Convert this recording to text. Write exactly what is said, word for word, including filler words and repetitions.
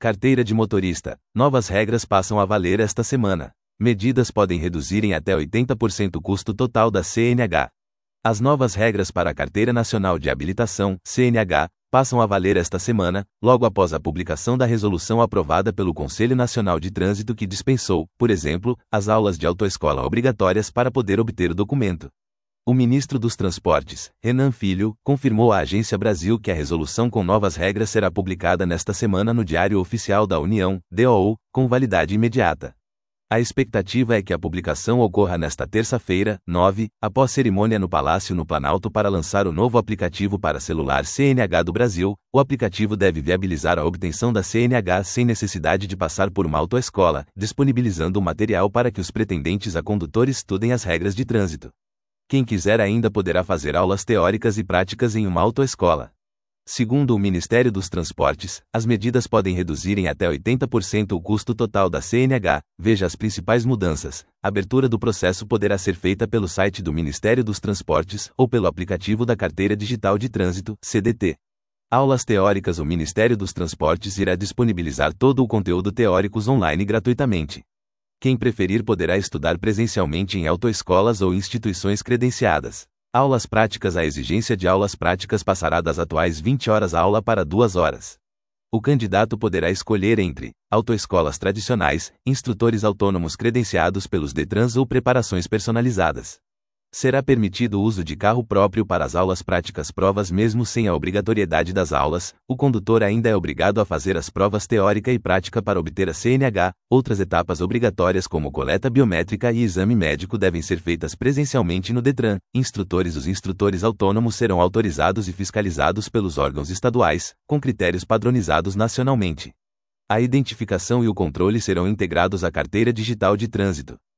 Carteira de motorista. Novas regras passam a valer esta semana. Medidas podem reduzir em até oitenta por cento o custo total da C N H. As novas regras para a Carteira Nacional de Habilitação, C N H, passam a valer esta semana, logo após a publicação da resolução aprovada pelo Conselho Nacional de Trânsito que dispensou, por exemplo, as aulas de autoescola obrigatórias para poder obter o documento. O ministro dos Transportes, Renan Filho, confirmou à Agência Brasil que a resolução com novas regras será publicada nesta semana no Diário Oficial da União, D O U, com validade imediata. A expectativa é que a publicação ocorra nesta terça-feira, nove, após cerimônia no Palácio no Planalto para lançar o novo aplicativo para celular C N H do Brasil. O aplicativo deve viabilizar a obtenção da C N H sem necessidade de passar por uma autoescola, disponibilizando o material para que os pretendentes a condutores estudem as regras de trânsito. Quem quiser ainda poderá fazer aulas teóricas e práticas em uma autoescola. Segundo o Ministério dos Transportes, as medidas podem reduzir em até oitenta por cento o custo total da C N H. Veja as principais mudanças. A abertura do processo poderá ser feita pelo site do Ministério dos Transportes ou pelo aplicativo da Carteira Digital de Trânsito, C D T. Aulas teóricas. O Ministério dos Transportes irá disponibilizar todo o conteúdo teóricos online gratuitamente. Quem preferir poderá estudar presencialmente em autoescolas ou instituições credenciadas. Aulas práticas. A exigência de aulas práticas passará das atuais vinte horas aula para duas horas. O candidato poderá escolher entre autoescolas tradicionais, instrutores autônomos credenciados pelos Detrans ou preparações personalizadas. Será permitido o uso de carro próprio para as aulas práticas. Provas. Mesmo sem a obrigatoriedade das aulas, o condutor ainda é obrigado a fazer as provas teórica e prática para obter a C N H. Outras etapas obrigatórias como coleta biométrica e exame médico devem ser feitas presencialmente no Detran. Instrutores. Os instrutores autônomos serão autorizados e fiscalizados pelos órgãos estaduais, com critérios padronizados nacionalmente. A identificação e o controle serão integrados à Carteira Digital de Trânsito.